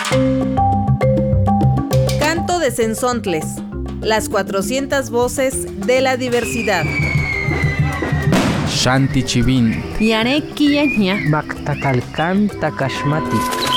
Canto de Cenzontles, las 400 voces de la diversidad. Shanti Chivin, Yareki Yanya, Maktakalkan Takashmati.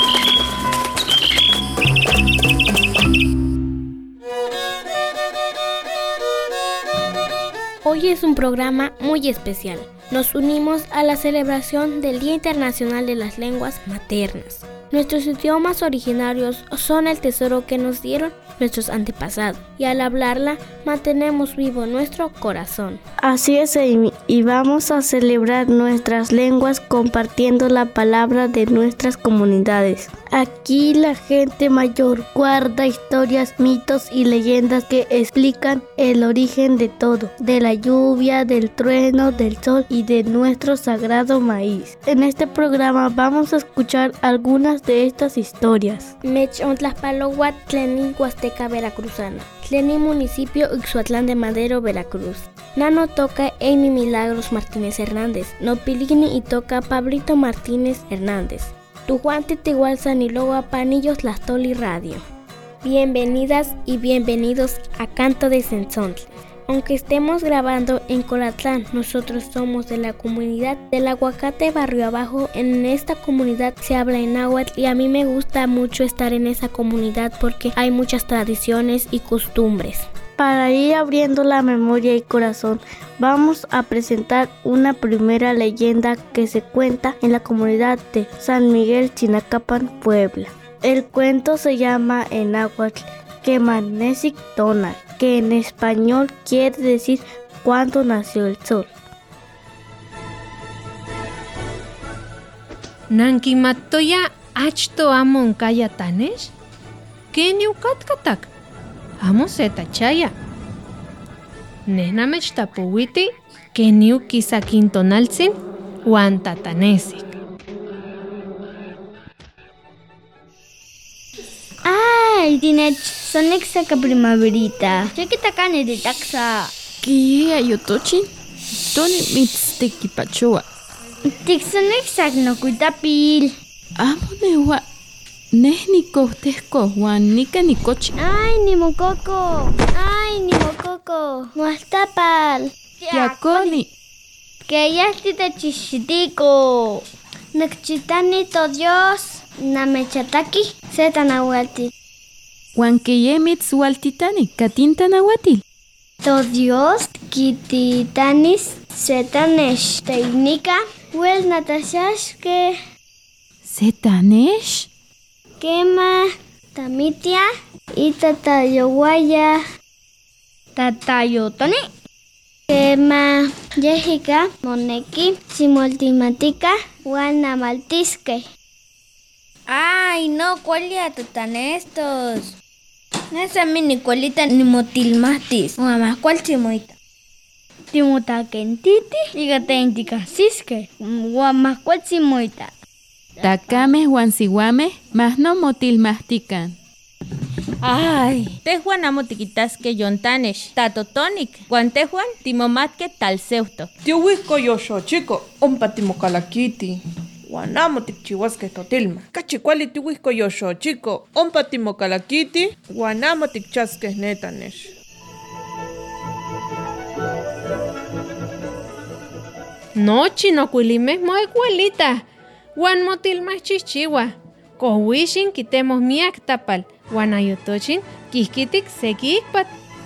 Hoy es un programa muy especial. Nos unimos a la celebración del Día Internacional de las Lenguas Maternas. Nuestros idiomas originarios son el tesoro que nos dieron nuestros antepasados y al hablarla mantenemos vivo nuestro corazón. Así es, Amy, y vamos a celebrar nuestras lenguas compartiendo la palabra de nuestras comunidades. Aquí la gente mayor guarda historias, mitos y leyendas que explican el origen de todo, de la lluvia, del trueno, del sol y de nuestro sagrado maíz. En este programa vamos a escuchar algunas de estas historias. Mechontlaspalohuatl, Tleni, Huasteca, Veracruzana. Tleni, municipio Ixhuatlán de Madero, Veracruz. Nano toca Amy Milagros Martínez Hernández. Nopilini y toca Pablito Martínez Hernández. Tujuante Tigualzan y luego a Panillos Lastoli Radio. Bienvenidas y bienvenidos a Canto de Cenzontles. Aunque estemos grabando en Colatlán, nosotros somos de la comunidad del Aguacate Barrio Abajo. En esta comunidad se habla en náhuatl y a mí me gusta mucho estar en esa comunidad porque hay muchas tradiciones y costumbres. Para ir abriendo la memoria y corazón, vamos a presentar una primera leyenda que se cuenta en la comunidad de San Miguel Chinacapan, Puebla. El cuento se llama en náhuatl Kemanesic Tonal, que en español quiere decir cuando nació el sol. Nankimatoya achto amon kaya tanesh, Keniu katkatak, amo setachaya. Nehnamech tapuwiti, Keniu kisakintonaltzin, wan tatanesik. Ay, Dinech, son exaca primaverita. Chiquitacane de taxa. ¿Qué ayotochin? Toni mitztequipachua. Tixon exac no cuitapil. Amo newa. Nehnico tesco, Juan nica nicochi. Ay, ni mococo. Ay, ni mococo. No está pal. Tiaconi. Que ya te chichitico. Nechchitanito Dios. Namechataki. Setanahualti. Juan que yemitz waltitani, katintanahuatil. To Dios, kititanis, setanesh, teinika, wel natashashke, ¿Setanesh? kema, tamitia, y tatayowaya, tatayotoni, kema, Jessica, moneki, simultimatica, guanamaltisque. Ay, no, ¿cuál ya tan estos? Esa mi Nicolita ni motilmatis. O más, ¿cuál chimoita? Timota kentiti, dígate indicacisque, guamas cual chimoita. Takame Juan siwame, mas no motil mastican. Ay, tejuan amo tiquitasque yontanesh, tatotonic, guantejuan timomatque talseuto. Tiuisco yosho chico, ompa timocalaquiti. Guanamo tikchihuasque totilma. Cachicuali tiuisco yosho chico, ompa timocalaquiti, guanamo tikchasque netanesh. No, chino cuilimes moecuelita. Juan motilmas chichiwa. Cohuishin quitemos miak tapal. Juan ayotochin quisquitic sequicpat.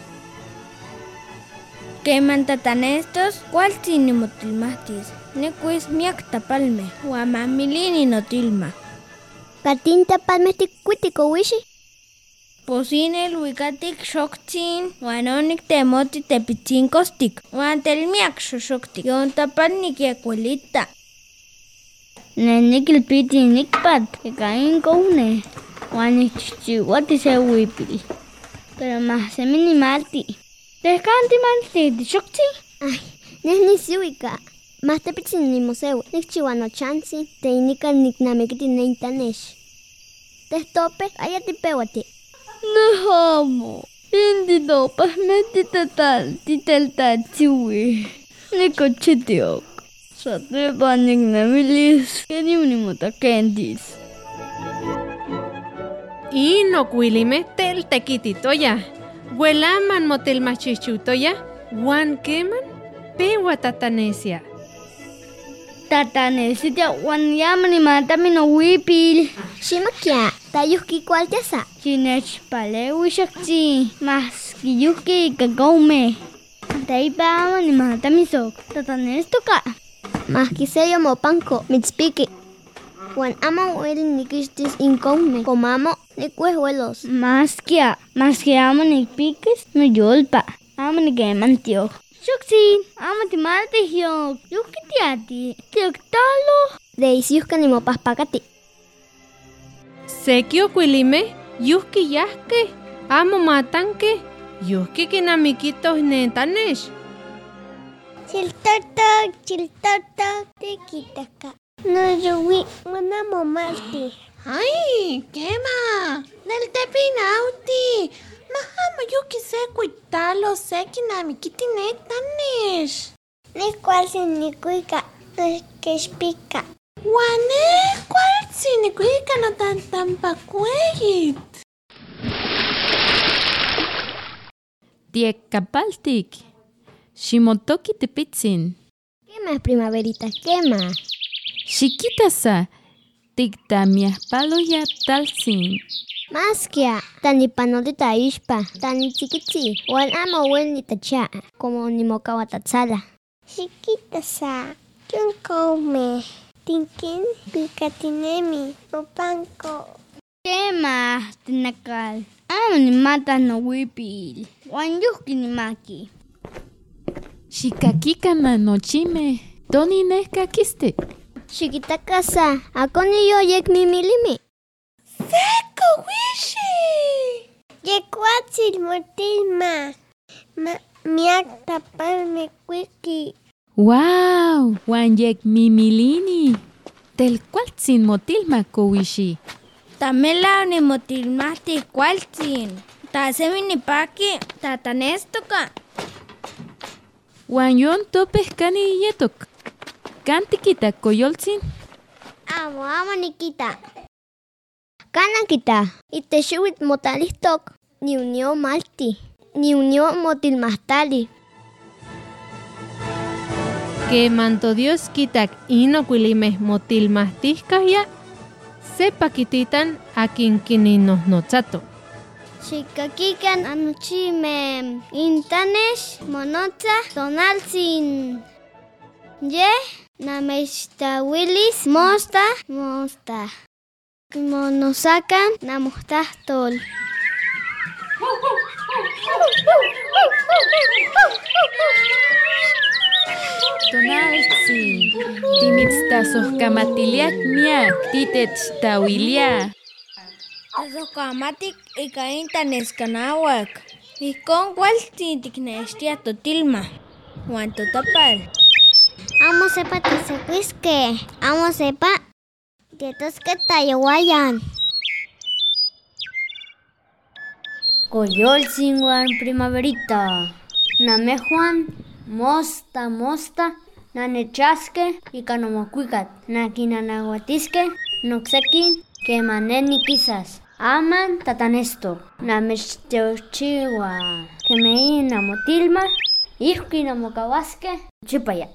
¿Qué mantatan estos? ¿Cuál tiene motilmatis? Necuis miak tapalme, guamamilini notilma. Katin tapalme ticuitico wishi. Posine luicatic shoktin, guanonic temoti tepichincostic, guantelmiak shoshoktic, yon tapalnik yacuelita. Nenik el piti nikpat, que caen coune. Guanik chichihuati se huipil. Pero más se minimalti. Descanti malti, shokti. Ay, nesni siwika. Más te pichin ni museo, nik chihuano chansi, te inika nik namekiti neintanesh. Te stope, ayati pewati. No homo. Indi no, pas metita tal, titel tal chiwi. Niko chitiok. Sate panik namilis, que ni unimota kendis. Inocuilime tel tequititoya. Huelaman motilmachichutoya. Wan keman pewa tatanesia. Tatanesia wan yamani matami no wipil. Shimakia, tayuski kualtesa. Chinechpale wishakchi. Mas kiyuki kagaume. Taipa ni matami sok. Tatanestoka. Mas kiseyo mopanko, mitspiki. Wan ama ueli nikistis income, comamo nikuehuelos. Mas que amo ni piques, no yolpa. Amo ni gemantio. Shuksi, amo ti marte hiok. Yukitiati, tioktalo. De isiuska ni mopaspakati. Sekio kuilime, yuski yaske. Amo matanke. Yuski kinamikitos netanesh. Chiltoto, te quitaka. No yuwi, una momalti. Ay, quema. Del tepinauti. Mahama yuki se cuitalo se kinamikitinetanesh. Ni cual sin ni cuica, no que explica. Wane, cual sin ni cuica no tan tampacueyit. Tiekapaltik. Shimotoki tepitzin. ¿Qué más, primaverita? ¿Qué más? Chiquitasa. Tiktamiaspalo ya talsin. Más que tani panolita ispa, tani chiquitzi, wan amo wen ni tacha, como ni mocawa tatzala. Chiquitasa, ¿quién come? Tinkin, picatinemi, opanco. ¿Qué más, tinakal? Amo ni matas no wipil. Wan yuki ni maki. Shikakika manochime. Toni neskakiste. Chiquita casa, akoni yo yek mimilimi. ¡Seco, wishi! Yekwatsil motilma. Miak tapalme kwiki. Wow, Wanyek mimilini. Tel cualtzin motilma kowishi. Tamela ni motilmati cualtzin. Tasemi ni paki, tatanestoka. Wanyon topes kani yetok. Kantikita koyoltzin. Amo nikita. Kanakita. Iteshuit motalistok. Ni unió malti. Ni unió motilmastali. Que manto Dios kitak inokuilimes motilmastiskas ya. Sepa kititan akinkininos notzato. Xikakikan anochime intanesh monotza tonaltzin. Ye namestawilis mosta. Monosakan namostastol. Tonaltzin. Timitztasohkamatiliak miak titetztawilia. Tasokamatik ikaintaneskanawak. Ikon cualtzin tiknextia totilma. Juan totapal. Amo sepa tisecuisque. Amo sepa tietosque tayawayan. Coyoltzin wan primaverita. Namejuan mosta nanechaske y canomocuicat. Nakinanahuatisque noxekin que maneni quizás. Aman tatanesto. Namechteochiwa. Que me namotilma. Ihki namocahuasque. Chipaya.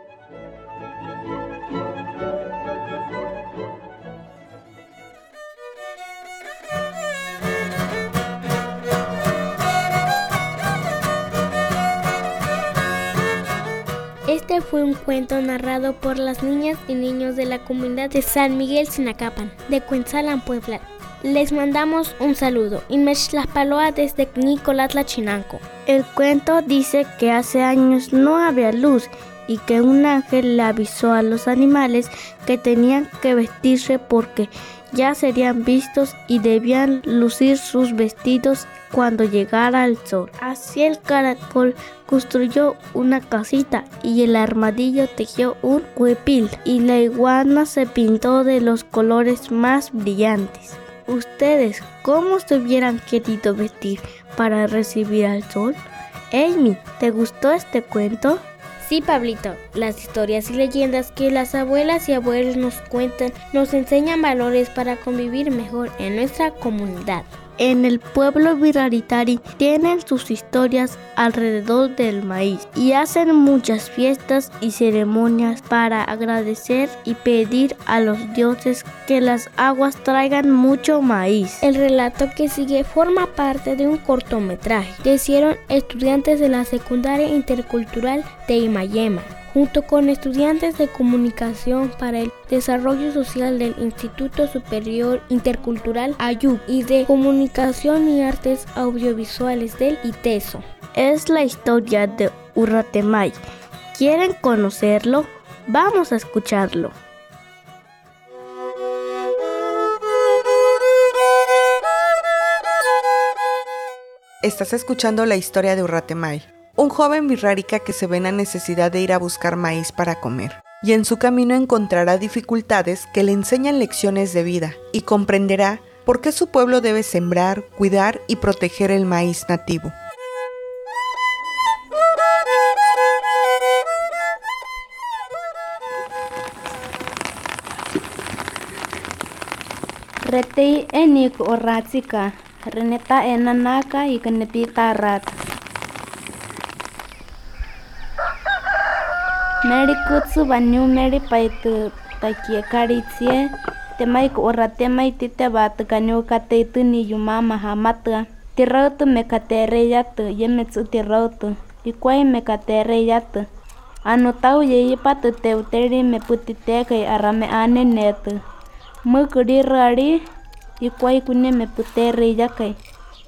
Este fue un cuento narrado por las niñas y niños de la comunidad de San Miguel Sinacapan, de Cuentzalan, Puebla. Les mandamos un saludo y Mextlaspaloa desde Nicolás Chinanco. El cuento dice que hace años no había luz y que un ángel le avisó a los animales que tenían que vestirse porque ya serían vistos y debían lucir sus vestidos cuando llegara el sol. Así el caracol construyó una casita y el armadillo tejió un huipil y la iguana se pintó de los colores más brillantes. ¿Ustedes cómo se hubieran querido vestir para recibir al sol? Amy, ¿te gustó este cuento? Sí, Pablito, las historias y leyendas que las abuelas y abuelos nos cuentan nos enseñan valores para convivir mejor en nuestra comunidad. En el pueblo Virraritari tienen sus historias alrededor del maíz y hacen muchas fiestas y ceremonias para agradecer y pedir a los dioses que las aguas traigan mucho maíz. El relato que sigue forma parte de un cortometraje que hicieron estudiantes de la secundaria intercultural de Imayema, junto con estudiantes de comunicación para el desarrollo social del Instituto Superior Intercultural Ayub y de comunicación y artes audiovisuales del ITESO. Es la historia de Urratemay. ¿Quieren conocerlo? Vamos a escucharlo. Estás escuchando la historia de Urratemay, un joven virrárica que se ve en la necesidad de ir a buscar maíz para comer, y en su camino encontrará dificultades que le enseñan lecciones de vida y comprenderá por qué su pueblo debe sembrar, cuidar y proteger el maíz nativo. Retei enik oratsika, reneta enanaka y canepita rat. Meri kutsu banyu meri paitu takie karitsie, temaik oratemai tite bat kanyu kateitu ni yuma mahamata. Tirautu mekatere yatu, yemetsu tirautu, ikwai mekatere yatu. Anotau yeyi patu teuteri me putiteke arame ane netu. Mukuri rari, ikwai kune me putere yakai.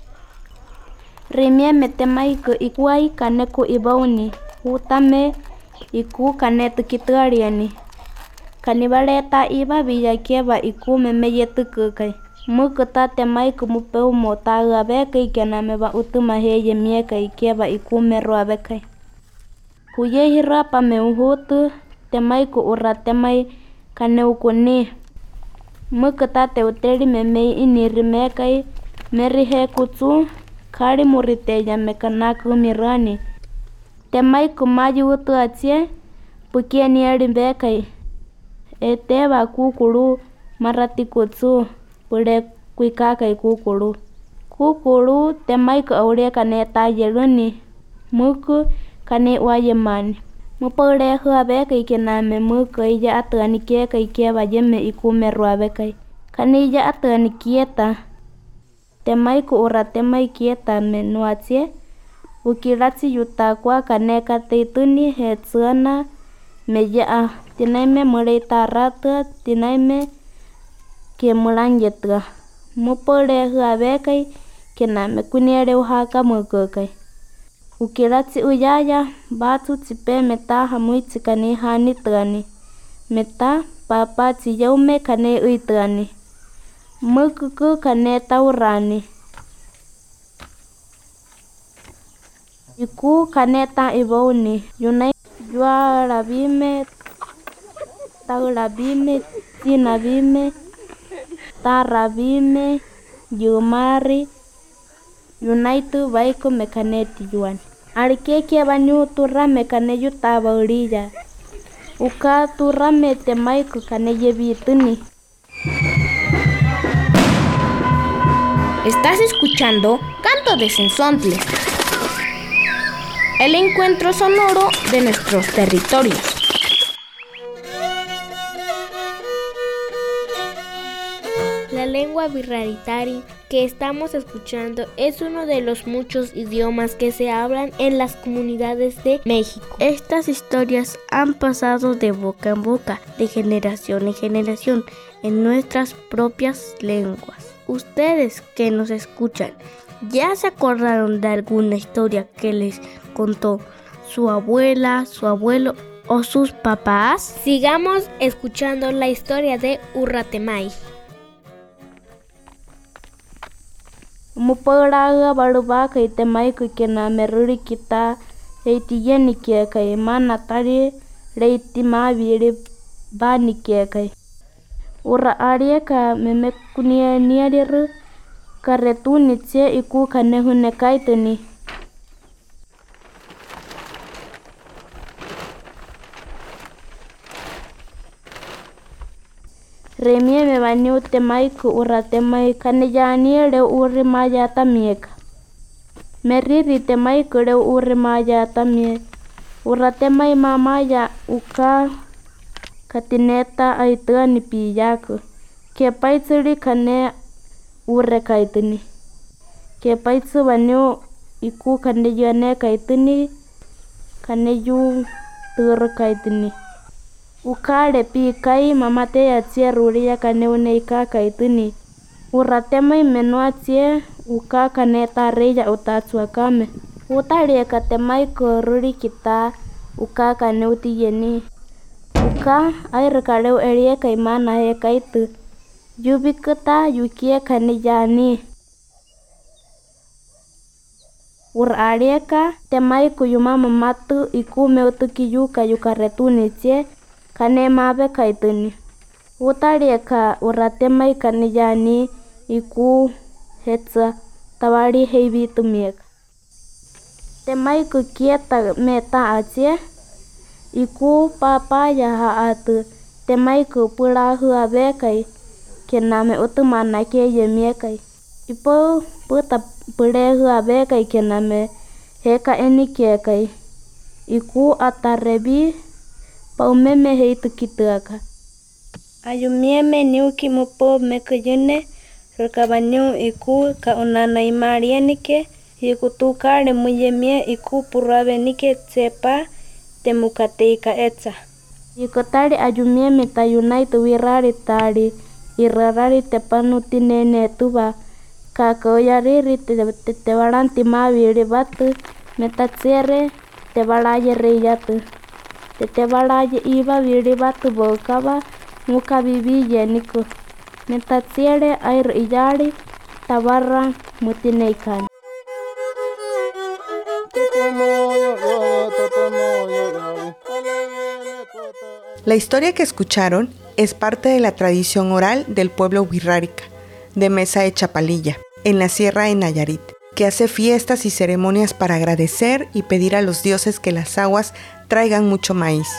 Remia metemaik ikwai kaneku ibauni, utame iku kanetu kitariani. Kanibaleta iba villakieba iku memeyetukukai. Mukata temaik mupeu motaga bekai kenameba utumahe mieka ikieba iku meruabekai. Huye hirapa meuhutu temaiku uratemai kaneukuni. Mukata teuteri memei inirimekai merihe kutsu kari muriteya mekanaku mirani. Temaiku mayu utu atie pukieni erimbekai. Eteba kukuru marati kutsu pure kuikakai kukuru. Kukuru temaiku aure kaneta yeruni. Muku kane wayemani. Mupure huabekai kename muku iya atani kieka ikieba yeme ikume ruabekai. Kane iya atani kieta. Temaiku uratemai kieta menuatie. Ukiratsi yutakwa kaneka teituni hetsuana meya. Tinaime mureta rata, tinaime ke mulangetra. Mupure huabekai kename kuniere uhaka mukukai. Ukiratsi uyaya batu tsipe meta hamuitsi kane hanitrani. Meta papa tsiyaume kane uitrani. Mukuku kane taurani. Iku kane ta ibauni. Yunai yuarabime, taurabime, tinabime, tarabime, yumari. Yunaitu baiko mekaneti yuan. Arikeke banyu turra mekane yutaba orilla. Uka turra mete maiku kane yebituni. Estás escuchando Canto de Sensontles, el encuentro sonoro de nuestros territorios. La lengua virraritari que estamos escuchando es uno de los muchos idiomas que se hablan en las comunidades de México. Estas historias han pasado de boca en boca, de generación en generación, en nuestras propias lenguas. Ustedes que nos escuchan, ¿ya se acordaron de alguna historia que les contó su abuela, su abuelo o sus papás? Sigamos escuchando la historia de Urratemay. Mupuraga baruba kai temaiku kena meruri kita reitiyeni kia kai manatari reiti maviri bani kia kai. Ura aria ka memekunia niadiru karetuni tse iku kanehune kaituni. Remieme banyu temaiku uratemai kanejani re uri maya tamieka. Meriri temaiku re uri maya tamie. Uratemai mamaya uka katineta aitua ni piyaku. Ke paitsuri kane ure kaitini. Ke paitsu banyu iku kanejane kaitini kaneju tur kaitini. Ukare pi kai mamate ya tsia ruria kane uneika kaitini. Uratemai menua tsia uka kaneta reja utatsua kame. Utaria katemai ko ruri kita uka kane utiyeni. Uka air kareu erie kaimana he kaitu. Yubikata yukie kane jani. Urarieka temai ko yumama matu iku meutuki yuka yukaretuni tsie kane mabe kaituni. Utarieka uratemai kane jani iku hetsa tawari heibi tumieka. Temai ko kieta meta atsie iku papaya haatu. Temai ko pura hua bekai kename utumana ke yemiekai. Ipo puta pure hua bekai kename heka enikiekai. Iku atarebi paumeme heitu kituaka. Ayumieme niuki mupo mekayune rekabanyu iku ka unana imarienike iku tukare muyemie iku purabe nike tsepa temukateika etsa. Iku tari ayumieme tayunai tuwirari tari irarari tepanuti nene tuba kakoyariri te waranti mawiri batu metatsiere te waraye reyatu. Te waraye iba viri batu bokaba muka bibiye niku. Metatsiere air iyari tabarra mutineikan. La historia que escucharon es parte de la tradición oral del pueblo wixárika, de Mesa de Chapalilla, en la Sierra de Nayarit, que hace fiestas y ceremonias para agradecer y pedir a los dioses que las aguas traigan mucho maíz.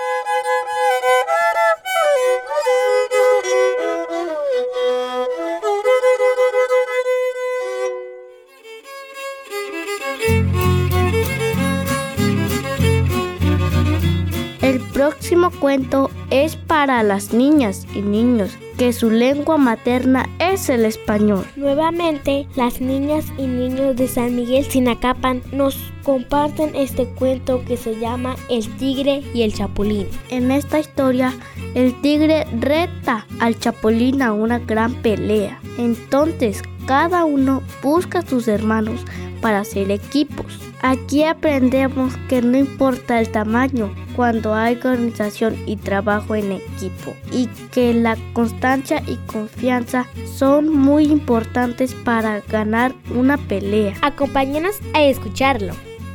El próximo cuento es para las niñas y niños que su lengua materna es el español. Nuevamente, las niñas y niños de San Miguel Sinacapan nos comparten este cuento que se llama El tigre y el chapulín. En esta historia, el tigre reta al chapulín a una gran pelea. Entonces, cada uno busca a sus hermanos para hacer equipos. Aquí aprendemos que no importa el tamaño cuando hay organización y trabajo en equipo, y que la constancia y confianza son muy importantes para ganar una pelea. Acompáñanos a escucharlo.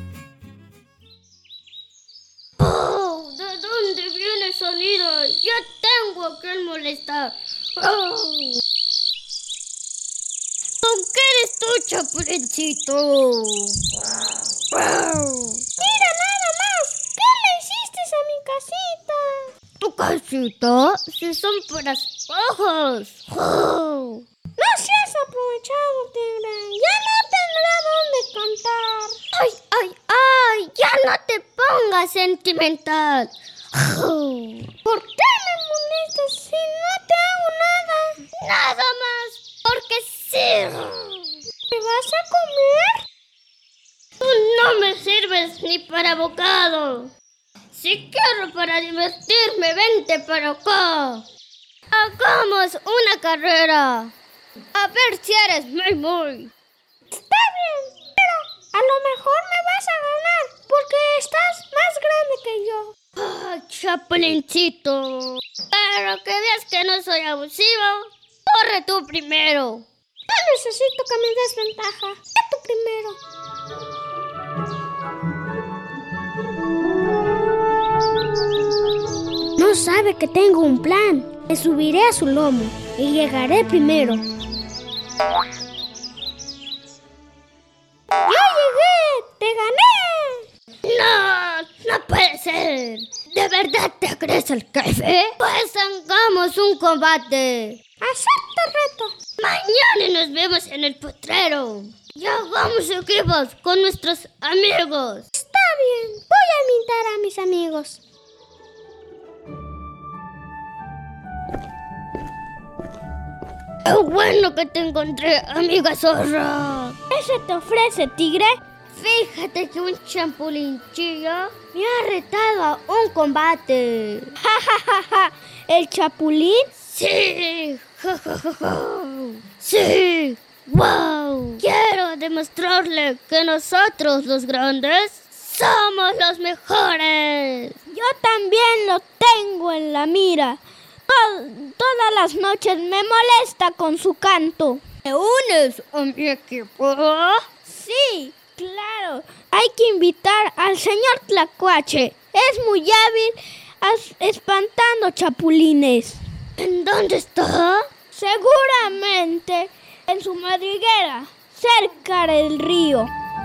Oh, ¿de dónde viene el sonido? Ya tengo que molestar. Oh. ¿Con qué eres tú, chapulincito? Mira nada más, ¿qué le hiciste a mi casita? ¿Tu casita? Si son puras hojas. Oh. No seas aprovechado, tigre. Ya no tendré dónde cantar. ¡Ay, ay, ay! ¡Ya no te pongas sentimental! Oh. ¿Por qué me molestas si no te hago nada? Nada más, porque sí. ¿Me vas a comer? Tú no me sirves ni para bocado. Si quiero para divertirme, vente para acá. Hagamos una carrera. A ver si eres muy. Está bien, pero a lo mejor me vas a ganar porque estás más grande que yo. ¡Ay, chapulincito! Pero que veas que no soy abusivo. Corre tú primero. No necesito que me des ventaja. Ve tú primero. No sabe que tengo un plan. Me subiré a su lomo y llegaré primero. ¡Yo llegué! ¡Te gané! ¡No! ¡No puede ser! ¿De verdad te crees el jefe? Pues hagamos un combate. Acepto el reto. Mañana nos vemos en el potrero. Y hagamos equipos con nuestros amigos. Está bien, voy a invitar a mis amigos. ¡Qué bueno que te encontré, amiga zorra! ¿Qué se te ofrece, tigre? Fíjate que un chapulinchillo me ha retado a un combate. ¡Ja, ja, ja, ja! ¿El chapulín? ¡Sí! ¡Ja, ja, ja, ja! ¡Sí! ¡Wow! Quiero demostrarle que nosotros, los grandes, somos los mejores. Yo también lo tengo en la mira. Todas las noches me molesta con su canto. ¿Te unes a mi equipo? Sí, claro. Hay que invitar al señor Tlacuache. Es muy hábil espantando chapulines. ¿En dónde está? Seguramente en su madriguera, cerca del río.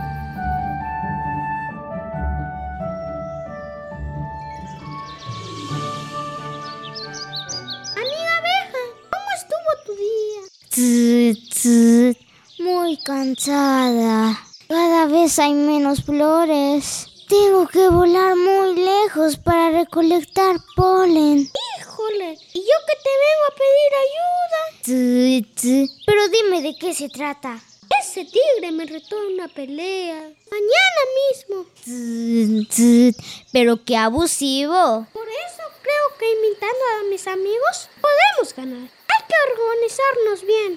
Muy cansada. Cada vez hay menos flores. Tengo que volar muy lejos para recolectar polen. Híjole, ¿y yo que te vengo a pedir ayuda? Pero dime de qué se trata. Ese tigre me retó en una pelea. Mañana mismo. Pero qué abusivo. Por eso creo que invitando a mis amigos podemos ganar. Hay que organizarnos bien.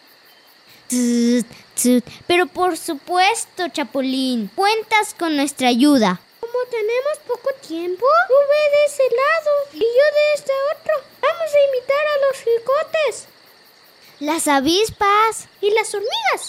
Pero por supuesto, Chapulín, cuentas con nuestra ayuda. Como tenemos poco tiempo, tú ve de ese lado y yo de este otro. Vamos a invitar a los jicotes, las avispas y las hormigas.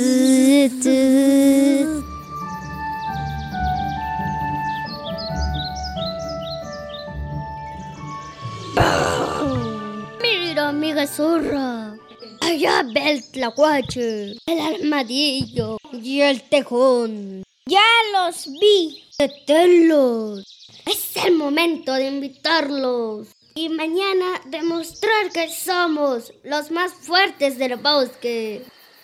Mira, amiga zorra. Allá ve el tlacuache, el armadillo y el tejón. Ya los vi. ¡Deténlos! Es el momento de invitarlos. Y mañana demostrar que somos los más fuertes del bosque.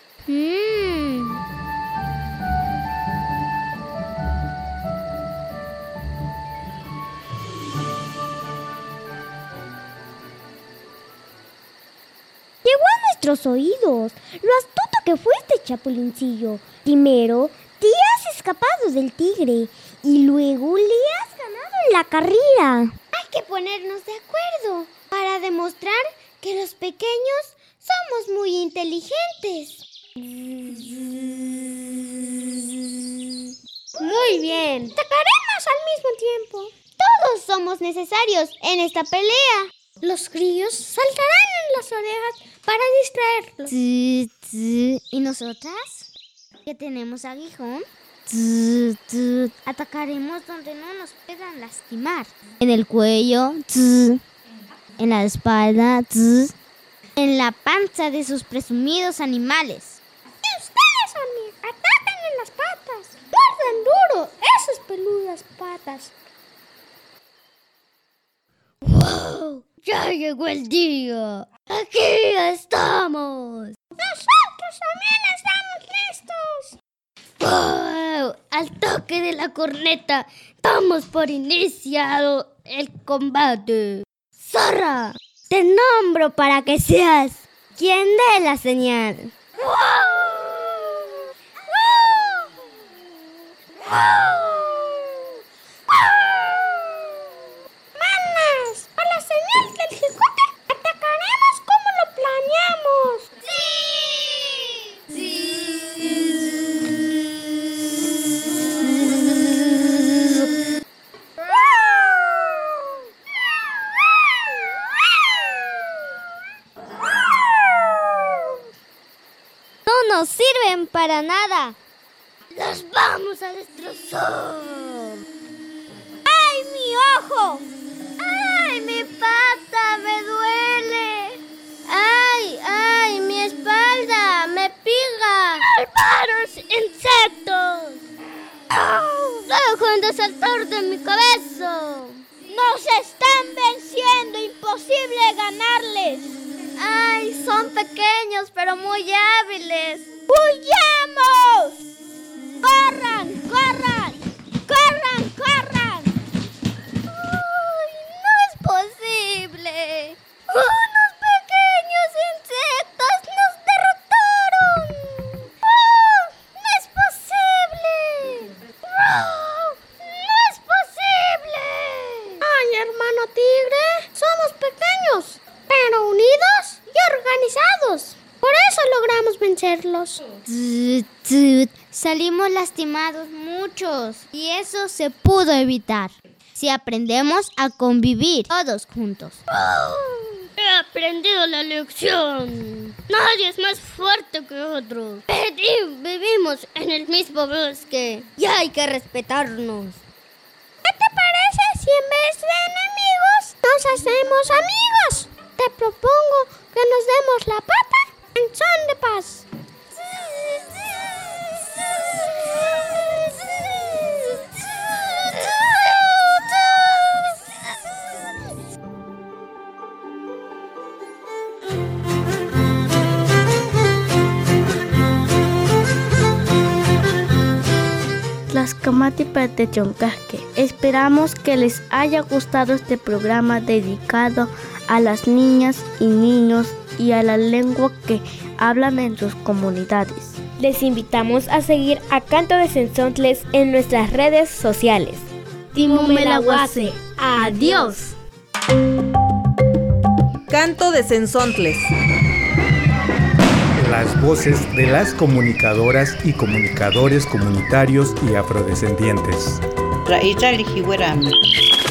Llegó a nuestros oídos lo astuto que fuiste, Chapulincillo. Primero te has escapado del tigre y luego le has ganado en la carrera. Hay que ponernos de acuerdo para demostrar que los pequeños somos muy inteligentes. Muy bien. Atacaremos al mismo tiempo. Todos somos necesarios en esta pelea. Los grillos saltarán en las orejas para distraerlos. ¿Y nosotras? ¿Que tenemos aguijón? Atacaremos donde no nos puedan lastimar. En el cuello, en la espalda, en la panza de sus presumidos animales. Y ustedes, amigos, atacan en las patas. Muerdan duro esas peludas patas. ¡Wow! ¡Ya llegó el día! ¡Aquí estamos! ¡Nosotros también estamos listos! ¡Wow! Al toque de la corneta, damos por iniciado el combate. ¡Zorra! Te nombro para que seas quien dé la señal. ¡Wow! ¡Wow! ¡Wow! ¡Manas! A la señal del jicote atacaremos como lo planeamos. No nos sirven para nada. ¡Los vamos a destrozar! ¡Ay, mi ojo! ¡Ay, mi pata! ¡Me duele! ¡Ay, ay! ¡Mi espalda! ¡Me pica! ¡Malvados insectos! ¡Dejen de saltar de mi cabeza! No ¡Nos están venciendo! ¡Imposible ganarles! ¡Ay, son pequeños pero muy hábiles! ¡Huyamos! ¡Corran, corran! ¡Corran, corran! ¡Ay, no es posible! ¡Unos pequeños insectos nos derrotaron! ¡Oh, no es posible! ¡Oh, no es posible! ¡Ay, hermano tigre! Somos pequeños, pero unidos y organizados. Por eso logramos vencerlos. Salimos lastimados muchos y eso se pudo evitar si aprendemos a convivir todos juntos. He aprendido la lección. Nadie es más fuerte que otro. Vivimos en el mismo bosque y hay que respetarnos. ¿Qué te parece si en vez de enemigos nos hacemos amigos? Te propongo que nos demos la pata en son de paz. Tlaxcamati Patechoncaque. Esperamos que les haya gustado este programa dedicado a las niñas y niños y a la lengua que hablan en sus comunidades. Les invitamos a seguir a Canto de Zenzontles en nuestras redes sociales. Timumelahuase. ¡Adiós! Canto de Zenzontles. Las voces de las comunicadoras y comunicadores comunitarios y afrodescendientes. Raíz Lijihuerami.